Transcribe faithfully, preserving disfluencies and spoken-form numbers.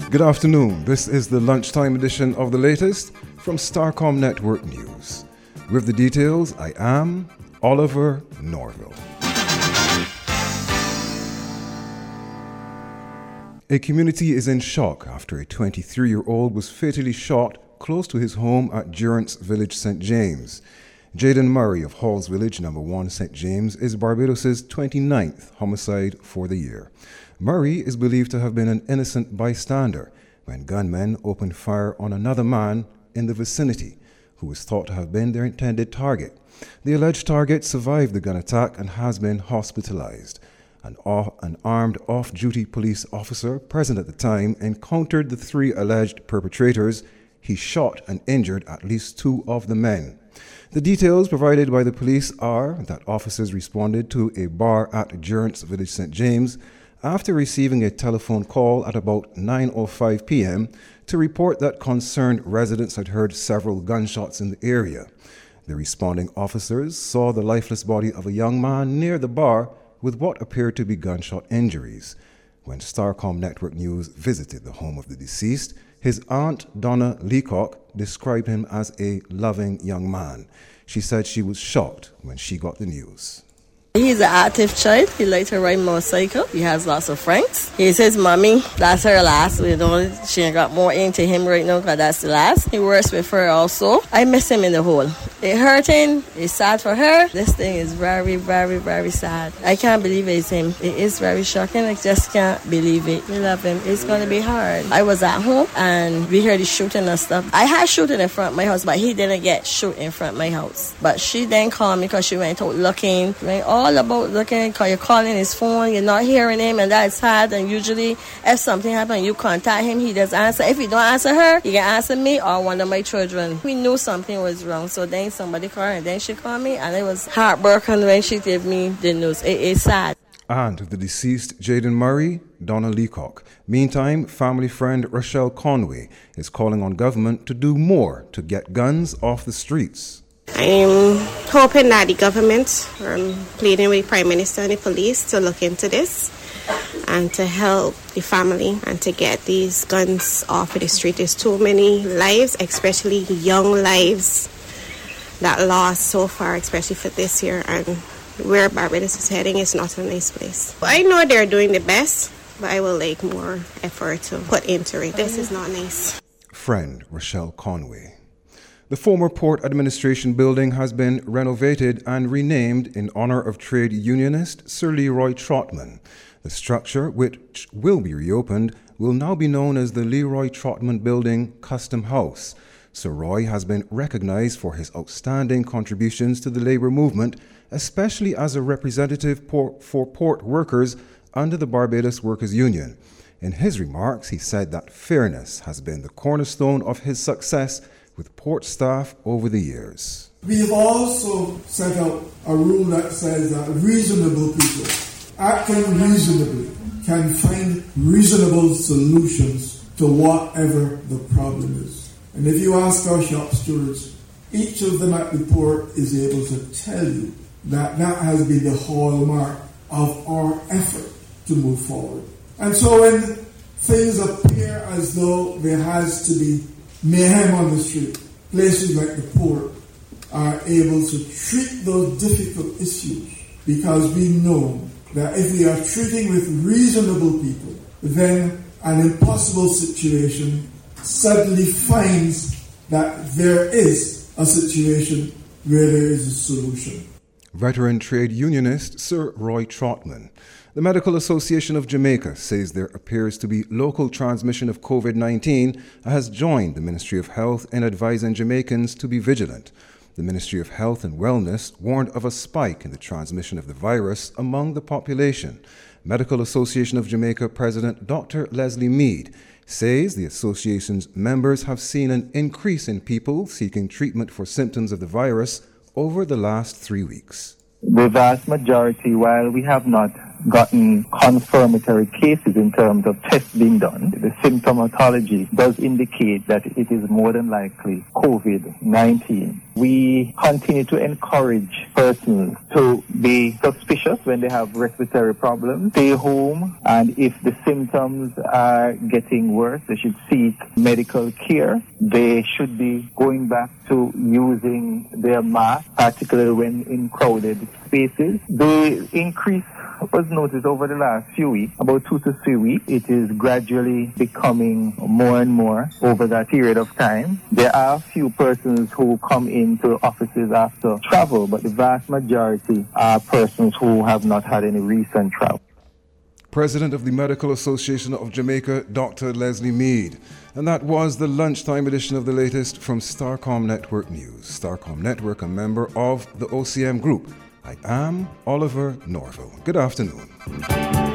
Good afternoon. This is the lunchtime edition of the latest from Starcom Network News. With the details, I am Oliver Norville. A community is in shock after a twenty-three-year-old was fatally shot close to his home at Durance Village, Saint James. Jaden Murray of Halls Village, number one, Saint James, is Barbados' twenty-ninth homicide for the year. Murray is believed to have been an innocent bystander when gunmen opened fire on another man in the vicinity, who was thought to have been their intended target. The alleged target survived the gun attack and has been hospitalized. An, off, an armed off-duty police officer present at the time encountered the three alleged perpetrators. He shot and injured at least two of the men. The details provided by the police are that officers responded to a bar at Durance Village, Saint James, after receiving a telephone call at about nine oh five p.m. to report that concerned residents had heard several gunshots in the area. The responding officers saw the lifeless body of a young man near the bar with what appeared to be gunshot injuries. When Starcom Network News visited the home of the deceased, his aunt, Donna Leacock, described him as a loving young man. She said she was shocked when she got the news. He's an active child. He likes to ride motorcycle. He has lots of friends. He's his mommy. That's her last. You know, she ain't got more into him right now because that's the last. He works with her also. I miss him in the hole. It's hurting. It's sad for her. This thing is very, very, very sad. I can't believe it's him. It is very shocking. I just can't believe it. We love him. It's going to be hard. I was at home and we heard the shooting and stuff. I had shooting in front of my house, but he didn't get shot in front of my house. But she then called me because she went out looking. Went all about looking because you're calling his phone, you're not hearing him, and that's hard. And usually if something happens, you contact him, he does answer. If he don't answer her, he can answer me or one of my children. We knew something was wrong, so then somebody called her, and then she called me, and it was heartbroken when she gave me the news. It is sad. And the deceased Jaden Murray, Donna Leacock. Meantime, family friend Rochelle Conway is calling on government to do more to get guns off the streets. I'm hoping that the government, um, pleading with the Prime Minister and the police to look into this and to help the family and to get these guns off of the street. There's too many lives, especially young lives, that lost so far, especially for this year. And where Barbados is heading is not a nice place. I know they're doing the best, but I will like more effort to put into it. This is not nice. Friend Rochelle Conway. The former Port Administration building has been renovated and renamed in honor of trade unionist Sir Leroy Trotman. The structure, which will be reopened, will now be known as the Leroy Trotman Building Custom House. Sir Roy has been recognized for his outstanding contributions to the labor movement, especially as a representative for port workers under the Barbados Workers' Union. In his remarks, he said that fairness has been the cornerstone of his success with port staff over the years. We've also set out a rule that says that reasonable people, acting reasonably, can find reasonable solutions to whatever the problem is. And if you ask our shop stewards, each of them at the port is able to tell you that that has been the hallmark of our effort to move forward. And so when things appear as though there has to be mayhem on the street, places like the port are able to treat those difficult issues because we know that if we are treating with reasonable people, then an impossible situation suddenly finds that there is a situation where there is a solution. Veteran trade unionist Sir Roy Trotman. The Medical Association of Jamaica says there appears to be local transmission of COVID nineteen and has joined the Ministry of Health in advising Jamaicans to be vigilant. The Ministry of Health and Wellness warned of a spike in the transmission of the virus among the population. Medical Association of Jamaica President Doctor Leslie Mead says the association's members have seen an increase in people seeking treatment for symptoms of the virus over the last three weeks. The vast majority, while we have not gotten confirmatory cases in terms of tests being done, the symptomatology does indicate that it is more than likely COVID nineteen. We continue to encourage persons to be suspicious when they have respiratory problems, stay home, and if the symptoms are getting worse, they should seek medical care. They should be going back to using their mask, particularly when in crowded spaces. The increase was noticed over the last few weeks, about two to three weeks. It is gradually becoming more and more over that period of time. There are a few persons who come into offices after travel, but the vast majority are persons who have not had any recent travel. President of the Medical Association of Jamaica, Doctor Leslie Mead. And that was the lunchtime edition of the latest from Starcom Network News. Starcom Network, a member of the O C M Group. I am Oliver Norville. Good afternoon.